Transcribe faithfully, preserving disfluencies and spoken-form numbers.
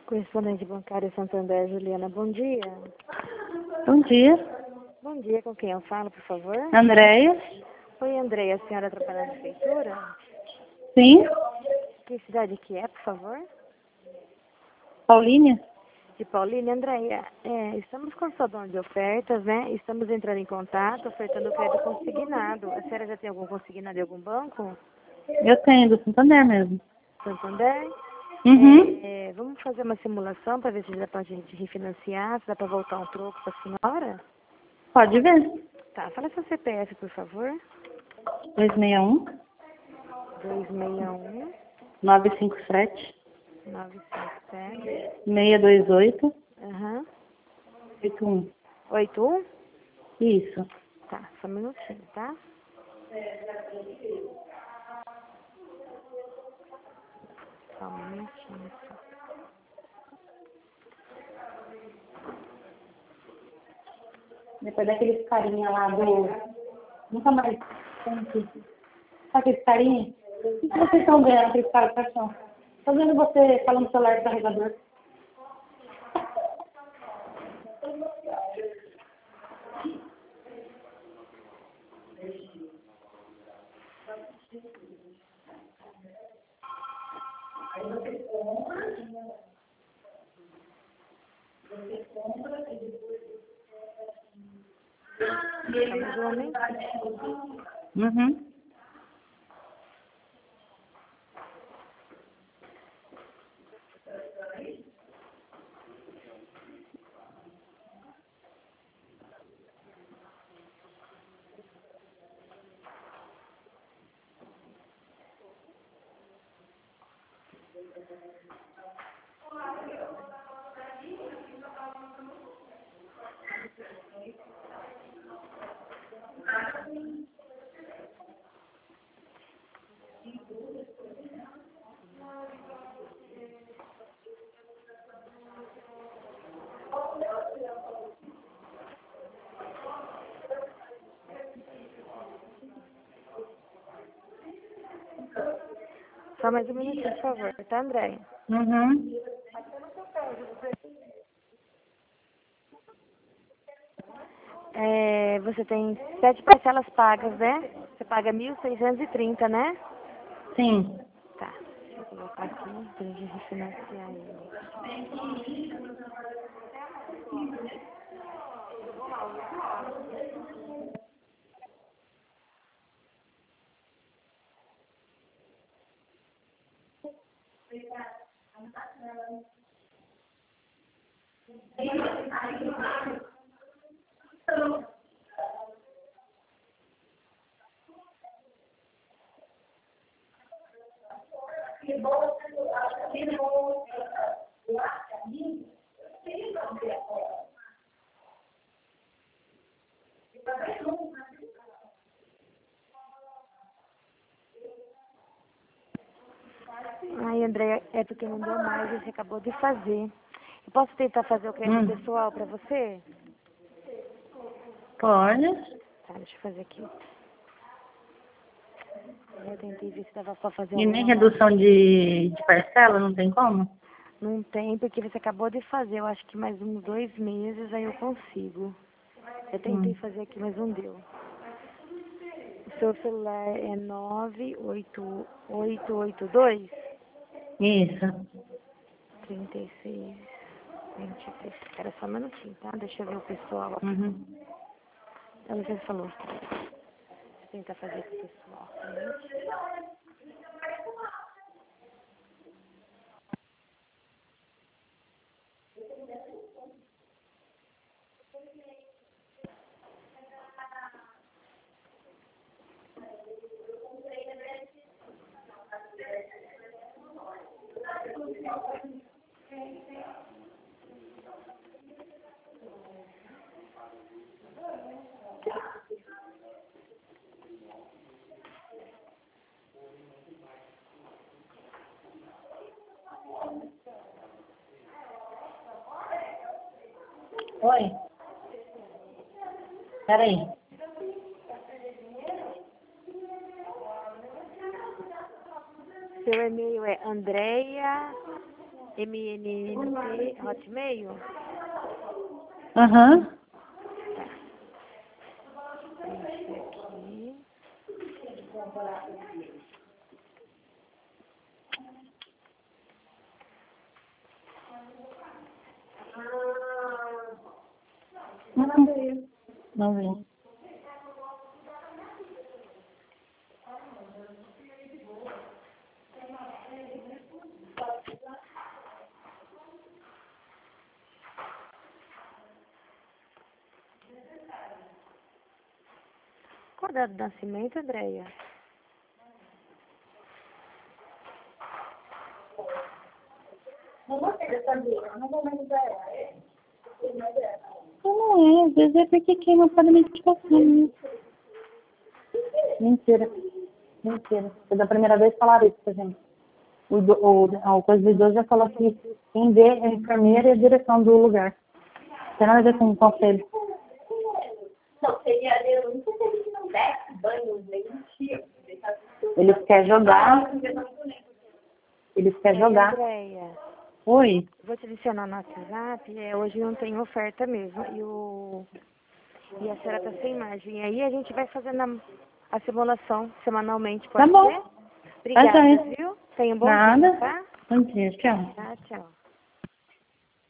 Correspondente bancária Santander, Juliana, bom dia. Bom dia. Bom dia, com quem eu falo, por favor? Andréia? Oi, Andréia, a senhora trabalha na prefeitura? Sim. Que cidade que é, por favor? Paulínia? De Paulínia, Andréia. É, estamos com sua dona de ofertas, né? Estamos entrando em contato, ofertando crédito consignado. A senhora já tem algum consignado em algum banco? Eu tenho, do Santander mesmo. Santander? Uhum. É, vamos fazer uma simulação para ver se dá para a gente refinanciar, se dá para voltar um troco para a senhora? Pode ver. Tá, fala seu C P F, por favor. dois seis um, dois seis um, nove cinco sete, nove cinco sete, seis dois oito, aham, oito um. oito um? Isso. Tá, só um minutinho, tá? Só um minutinho, só. Depois daqueles carinha lá do... Nunca mais... Sabe aqueles carinha? O que vocês estão vendo, aqueles caras do caixão? Tô vendo você falando no celular do carregador. Tá mais um momentinho. Uhum. Só mais um minutinho, por favor, tá, Andréia? Uhum. É, você tem sete parcelas pagas, né? Você paga mil seiscentos e trinta, né? Sim. Tá, deixa eu colocar aqui pra gente refinanciar ele. Ai, André, é porque não deu mais, você acabou de fazer. Eu posso tentar fazer o crédito Hum. pessoal pra você? Pode. Tá, deixa eu fazer aqui. Eu tentei ver se dava pra fazer E nem uma nova. redução de, de parcela, não tem como? Não tem, porque você acabou de fazer. Eu acho que mais uns dois meses aí eu consigo. Eu tentei Hum. fazer aqui, mas não deu. O seu celular é nove oito oito oito dois, Isso. trinta e seis, vinte e três. Espera só um minutinho, tá? Deixa eu ver o pessoal aqui. Uhum. Ela já falou. Deixa eu tentar fazer com o pessoal. Um minutinho. Oi. Peraí. Seu e-mail é andrea M N N P Hotmail? Aham. Esse aqui. Uhum. Não vi. Qual a data de nascimento, Andréia? Eu não é, às vezes é porque queima para medicação, né? Mentira. Mentira. Foi da primeira vez falaram isso pra gente. O, ido- o, o coisa do idoso já falou que quem vê é a enfermeira e a direção do lugar. Não tem nada a ver com o conselho. Não, seria eu não sei se a gente não desce banho, nem tio. Eles querem jogar. Eles querem É, jogar. Andréia, Oi. vou te adicionar no WhatsApp. É, hoje não tem oferta mesmo. E, o... e a senhora tá sem margem. Aí a gente vai fazendo a, a simulação semanalmente, Tá pode bom. ser? Tá Obrigada, joia. viu? Tenha um bom dia, Nada. tá? Bom dia, tchau. Tá, tchau.